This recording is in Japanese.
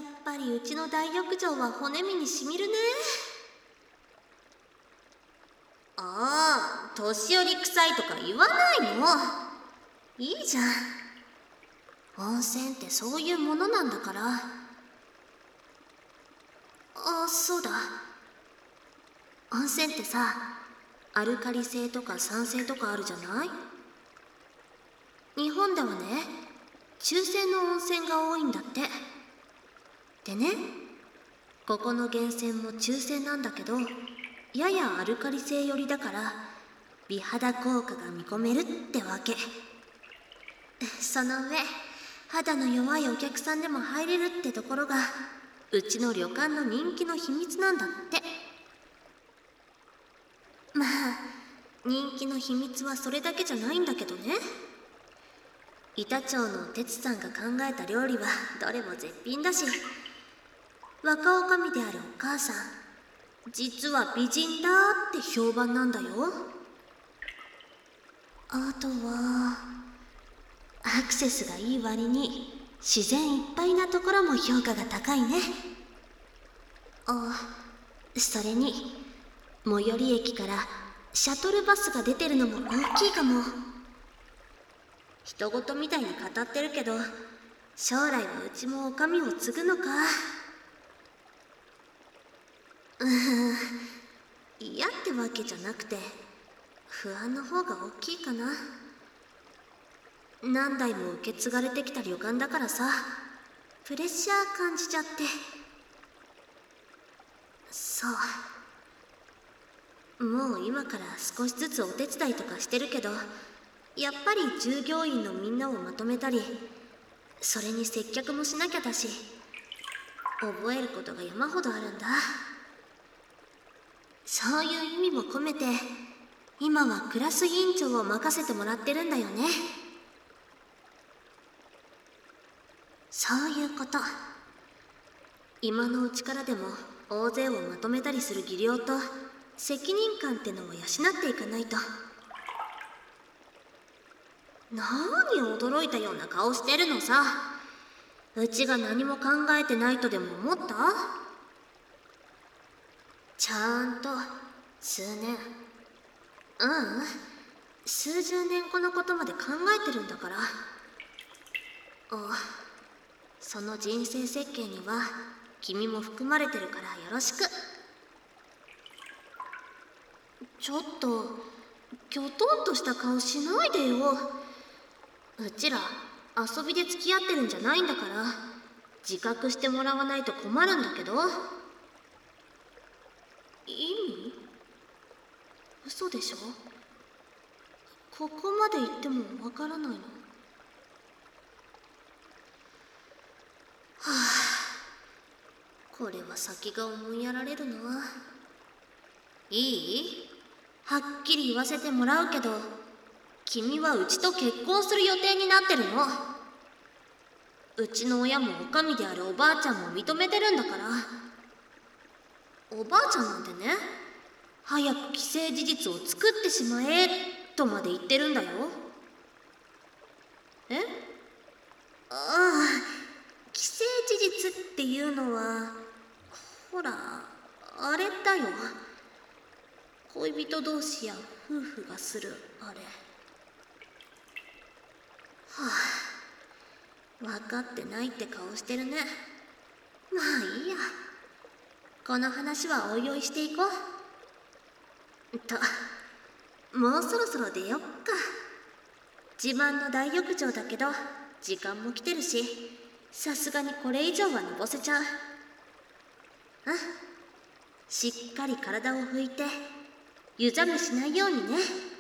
っぱりうちの大浴場は骨身にしみるね。ああ、年寄り臭いとか言わないの。いいじゃん。温泉ってそういうものなんだから。あ、そうだ。温泉ってさ、アルカリ性とか酸性とかあるじゃない？日本ではね、中性の温泉が多いんだって。でね、ここの源泉も中性なんだけど、ややアルカリ性寄りだから美肌効果が見込めるってわけ。その上、肌の弱いお客さんでも入れるってところがうちの旅館の人気の秘密なんだって。まあ、人気の秘密はそれだけじゃないんだけどね。板長の哲さんが考えた料理はどれも絶品だし、若女将であるお母さん、実は美人だって評判なんだよ。あとはアクセスがいい割に自然いっぱいなところも評価が高いね。あ、それに最寄り駅からシャトルバスが出てるのも大きいかも。人事みたいに語ってるけど、将来はうちも女将を継ぐのか。嫌ってわけじゃなくて、不安の方が大きいかな。何代も受け継がれてきた旅館だからさ、プレッシャー感じちゃって。そう。もう今から少しずつお手伝いとかしてるけど、やっぱり従業員のみんなをまとめたり、それに接客もしなきゃだし、覚えることが山ほどあるんだ。そういう意味も込めて、今はクラス委員長を任せてもらってるんだよね。そういうこと。今のうちからでも大勢をまとめたりする技量と責任感ってのを養っていかないと。何驚いたような顔してるのさ。うちが何も考えてないとでも思った？ちゃんと数年、数十年後のことまで考えてるんだから。その人生設計には君も含まれてるからよろしく。ちょっときょとんとした顔しないでよ。うちら遊びで付き合ってるんじゃないんだから、自覚してもらわないと困るんだけど。意味？嘘でしょ？ここまで言ってもわからないの？はあ、これは先が思いやられるな。いい？はっきり言わせてもらうけど、君はうちと結婚する予定になってるの。うちの親も女将であるおばあちゃんも認めてるんだから。おばあちゃんなんてね、早く既成事実を作ってしまえとまで言ってるんだよ。え？ああ、既成事実っていうのは、ほら、あれだよ。恋人同士や夫婦がするあれ。分かってないって顔してるね。まあいいや。この話はおいおいしていこう。もうそろそろ出よっか。自慢の大浴場だけど、時間も来てるし、さすがにこれ以上はのぼせちゃう。しっかり体を拭いて、湯冷めしないようにね。